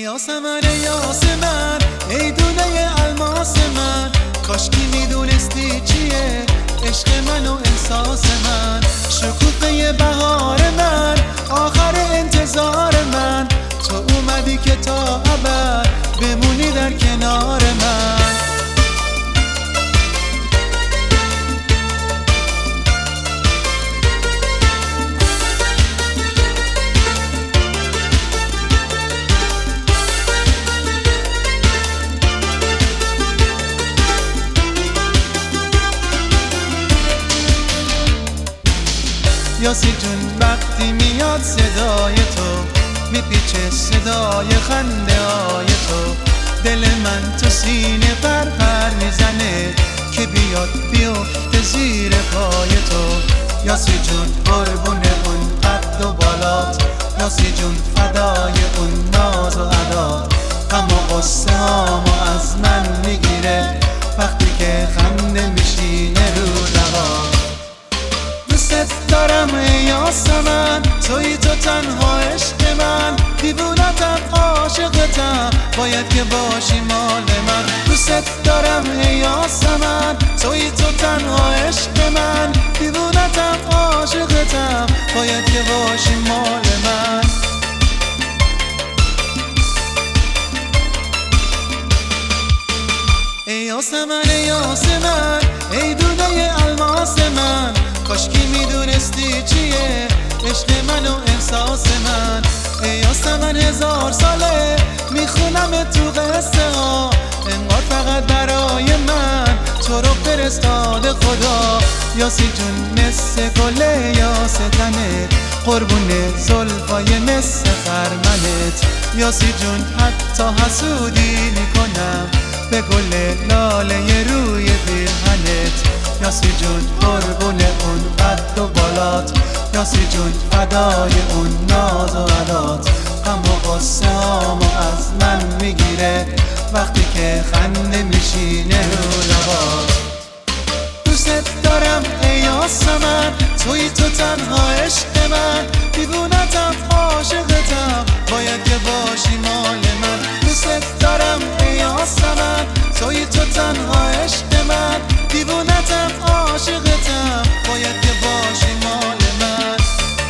یاسمن یاس من، ای دونه الماس من، کاشکی میدونستی چیه عشق من و احساس من. شکوفه بهار من، آخر انتظار من، تو اومدی که تا ابد بمونی در کنار من. یاسی جون وقتی میاد صدای تو، میپیچه صدای خنده های تو، دل من تو سینه پر پر میزنه که بیاد بیفته زیر پای تو. یاسی جون قربون اون قد و بالات، یاسی جون فدای اون ناز و عدات. غم و غصه هامو از من میگیره وقتی که خنده میشینه رو لبات. دوست دارم ای یاسمن، توی تو تنها عشق من، دیوونتم عاشقتم، باید که باشی مال من. دوست دارم ای یاسمن، توی تو تنها عشق من، دیوونتم عاشقتم، باید که باشی مال من. ای یاسمن یاس من، ای دونه الماس من، کاشکی میدونستی چیه عشق من و احساس من. ای یاسمن هزار ساله میخونم تو قصه ها، انگار فقط برای من تو رو فرستاده خدا. یاسی جون مثل گل یاس تنت، قربون زلفای مثل خرمنت. یاسی جون حتی حسودی میکنم به گل لاله روی پیرهنت. یاسی جون قربون اون قد و بالات، یاسی جون فدای اون ناز و عدات. غم و غصه هامو از من میگیره وقتی که خنده میشینه رو لبات. دوست دارم ای یاسمن، توی تو تنها عشق من، دیوونتم عاشقتم، باید که باشی مال من. دوست دارم ای یاسمن، توی تو تنها عشق من، دیوونتم عاشقتم، باید که باشی مال من.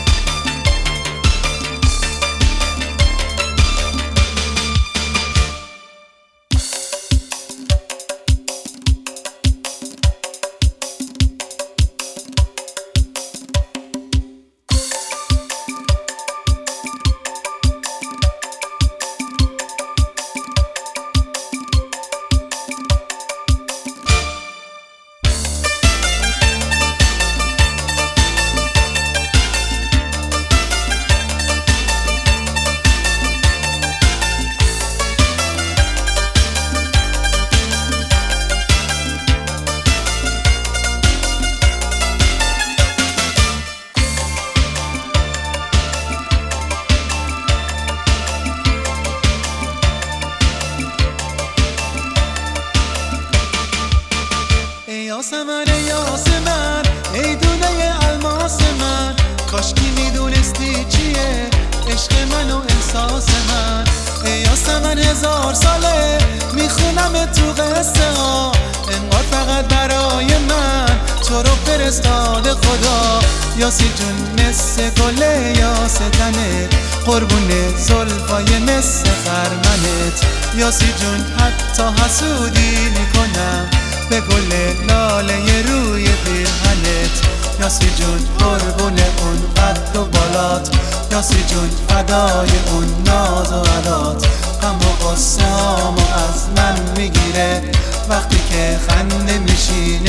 یاسمن یاس من، ای دونه الماس من، کاشکی میدونستی چیه عشق من و احساس من. ای یاسمن هزار ساله میخونم تو قصه ها، انگار فقط برای من تو رو فرستاده خدا. یاسی جون مثل گل یاس تنت، قربون زلفای مثل خرمنت. یاسی جون حتی حسودی میکنم به گل لاله روی پیرهنت. یاسی جون قربون اون قد و بالات، یاسی جون فدای اون ناز و عدات. غم و غصه هامو از من میگیره وقتی که خنده میشینه